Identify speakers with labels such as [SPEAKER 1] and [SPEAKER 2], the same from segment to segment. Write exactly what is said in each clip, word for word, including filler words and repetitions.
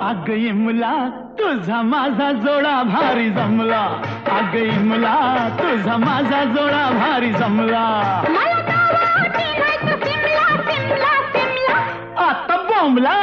[SPEAKER 1] अग इमला तुझा माझा जोडा भारी जमला, अग इमला तुझा माझा जोडा भारी जमला.
[SPEAKER 2] मला दावा होती नाही तू सिमला सिमला सिमला.
[SPEAKER 1] आता बोंबला.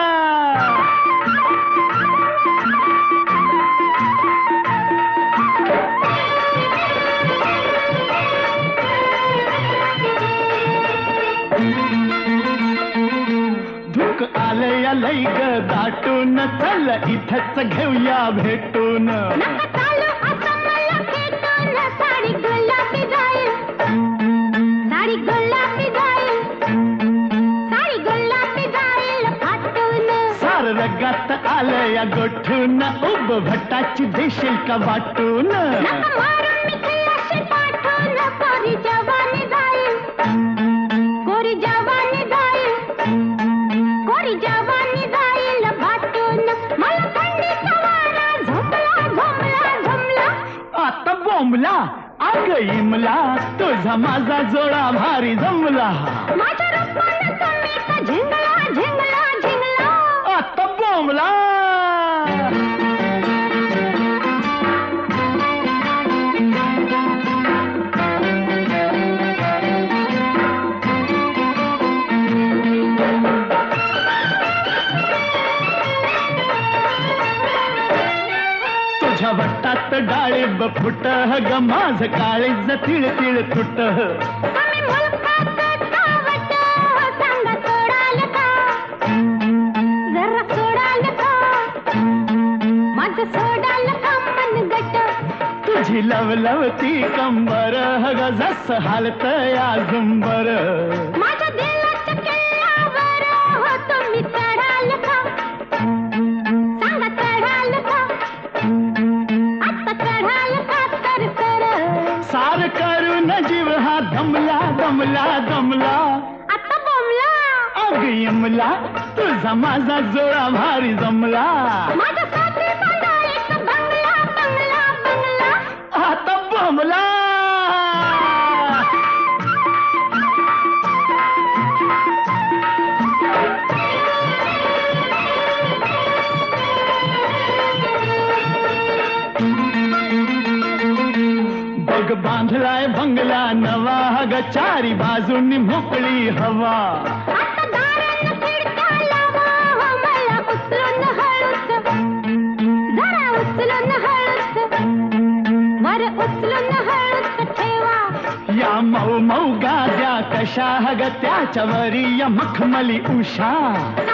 [SPEAKER 1] धुक आलया लय ग दाटून, चल इथंच घेऊया भेटून.
[SPEAKER 2] नका चालू असं मला भेटून, साडी गुलाबी जाईल, साडी गुलाबी जाईल, साडी गुलाबी जाईल फाटून.
[SPEAKER 1] सार रगात आलया गोठून, उब भटाची देशील का वाटून.
[SPEAKER 2] नका मारून मी खलाशी पाठवून, कोरी जवानी जाईल, कोरी जवानी जाईल, कोरी जवानी जाईल फाटून. मला थंडीचा वारा झोपला झोमला झोमला.
[SPEAKER 1] आता बोंबला. अग इमला तुझा माझा जोडा भारी जमला.
[SPEAKER 2] माझ्या रूपानं तुम्ही का झिंगला झिंगला झिंगला.
[SPEAKER 1] आता बोंबला. तुझ्या वट्टात डाळिंब फुट, ग माझ काळीज तिळ तिळ तुट.
[SPEAKER 2] आम्ही मुलखात कावट, सांगा सोडाल का, जरा सोडाल का, माझं सोडाल का मनगट.
[SPEAKER 1] तुझी लवलवती कंबर, ग जस हालत या झुंबर.
[SPEAKER 2] माझ्या दिलाच्या किल्ल्यावर हो तुम्ही चढाल का, सांगा चढाल का, आता चढाल का सरसर.
[SPEAKER 1] सार करून जीव हा दमला दमला दमला.
[SPEAKER 2] आता बोंबला.
[SPEAKER 1] अग इमला तुझा माझा जोडा भारी जमला.
[SPEAKER 2] माझ्यासाठी बांधा एक बंगला बंगला बंगला.
[SPEAKER 1] आता बोंबला. बग बांधलाय बंगला नवा, ग चारी बाजूनी मोकळी हवा.
[SPEAKER 2] आता दारानं खिडक्या लावा, हो मला उचलून हळूच, जरा उचलून हळूच, वर उचलून हळूच ठेवा.
[SPEAKER 1] या मऊ मऊ गाद्या कशा, ग त्याच्यावरी या मखमली उषा.